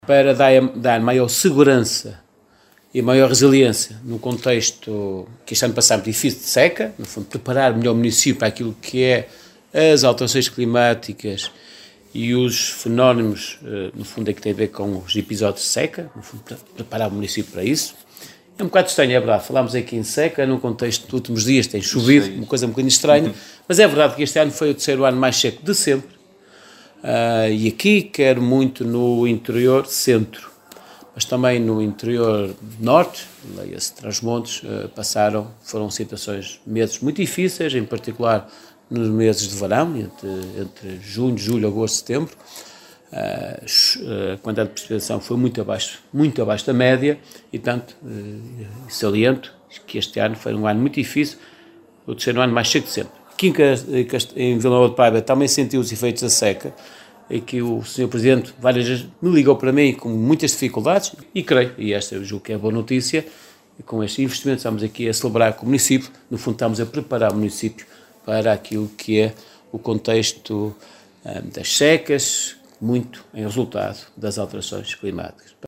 para dar maior segurança e maior resiliência no contexto que este ano passámos difícil de seca, no fundo preparar melhor o município para aquilo que é as alterações climáticas e os fenómenos, no fundo, é que tem a ver com os episódios de seca, no fundo, preparar o município para isso. É um bocado estranho, é verdade, falámos aqui em seca, num contexto dos últimos dias tem chovido, uma coisa um bocadinho estranha, mas é verdade que este ano foi o terceiro ano mais seco de sempre, e aqui, quer muito no interior centro, mas também no interior norte, leia-se Trás-os-Montes, foram situações, meses muito difíceis, em particular nos meses de verão, entre junho, julho, agosto, setembro. A quantidade de precipitação foi muito abaixo da média e, portanto, saliento que este ano foi um ano muito difícil, o terceiro ano mais seco de sempre. Aqui em Vila Nova de Paiva também sentiu os efeitos da seca, e que o Sr. Presidente várias vezes me ligou para mim com muitas dificuldades e creio, e esta eu julgo que é boa notícia, e com este investimento estamos aqui a celebrar com o município, no fundo estamos a preparar o município para aquilo que é o contexto das secas, muito em resultado das alterações climáticas.